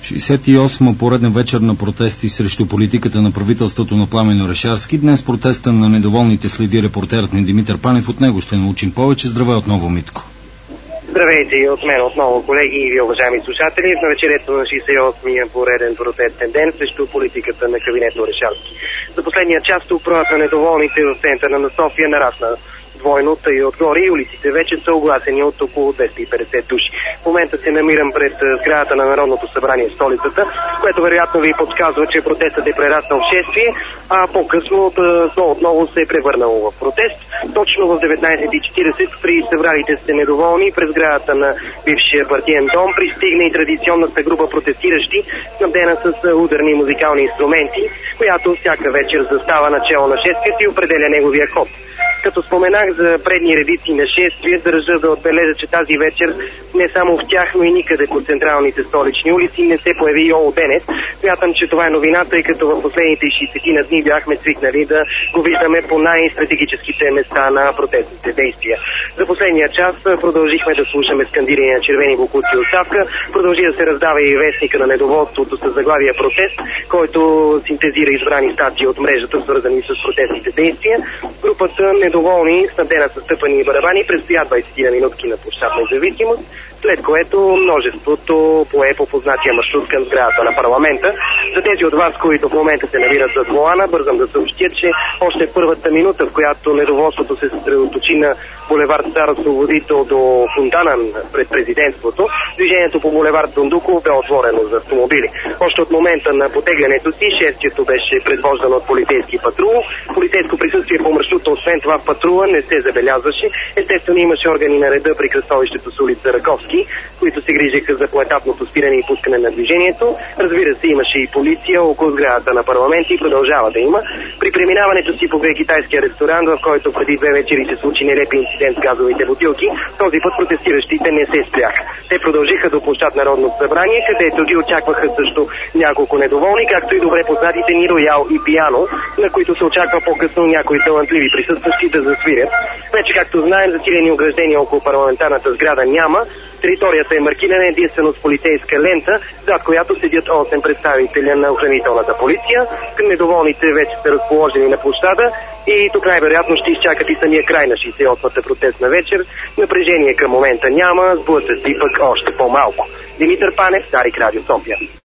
68-ма пореден вечер на протести срещу политиката на правителството на Пламен Орешарски. Днес протеста на недоволните следи репортерът ни Димитър Панев. От него ще научим повече. Здравей отново, Митко. Здравейте и от мен отново, колеги и ви, уважаеми слушатели, в навечерието на 68-я пореден протестен ден срещу политиката на кабинета Орешарски. За последния час броят на недоволните в центъра на София нарасна двойно, тъй отгоре и улиците вече са огласени от около 250 души. В момента се намирам пред сградата на Народното събрание в столицата, което вероятно ви подсказва, че протестът е прераснал в шествие, а по-късно отново се е превърнало в протест. Точно в 19:40 при събралите сте недоволни през сградата на бившия партиен дом пристигна и традиционната група протестиращи, снабдена с ударни музикални инструменти, която всяка вечер застава начало на шествието и определя неговия ход. Като споменах за предни редици на шествие, държа да отбележа, че тази вечер не само в тях, но и никъде по централните столични улици не се появи и Олденец. Смятам, че това е новина, тъй като в последните 60 дни бяхме свикнали да го виждаме по най-стратегическите места на протестните действия. За последния час продължихме да слушаме скандиране на червени боклуци оставка, продължи да се раздава и вестника на недоволството с заглавия протест, който синтезира избрани статии от мрежата, свързани с протестните действия. Групата недоволни, снабдена с тъпани и барабани, предстоя 20 минутки на площад Независимост, след което множеството пое по познатия маршрут към сградата на парламента. За тези от вас, които в момента се намират зад волана, бързам да съобщя, че още първата минута, в която недоволството се съсредоточи на булевард Стар Освободител до фонтана пред президентството, движението по булевард Дондуков бе отворено за автомобили. Още от момента на потеглянето си, шествието беше предвождано от полицейски патрул. Полицейско присъствие по маршрута, освен това в патрула, не се забелязваше. Естествено имаше органи на реда при кръстовището с улица Раковски, които се грижеха за поетапното спиране и пускане на движението. Разбира се, имаше и полиция около сградата на парламента и продължава да има. При преминаването си по китайския ресторант, в който преди 2 вечери се случи нелепи инцидент с газовите бутилки, този път протестиращите не се спряха. Те продължиха до площад Народното събрание, където ги очакваха също няколко недоволни, както и добре познатите ни Роял и Пиано, на които се очаква по-късно някои талантливи присъстващи да засвирят. Вече, както знаем, засилени ограждения около парламентарната сграда няма. Територията е маркирана единствено с полицейска лента, зад която седят 8 представителя на охранителната полиция. Недоволните вече са разположени на площада и тук най-вероятно ще изчакат и самия край на 68-та протестна вечер. Напрежение към момента няма, сблъсъци пък още по-малко. Димитър Панев, Дарик, Радио София.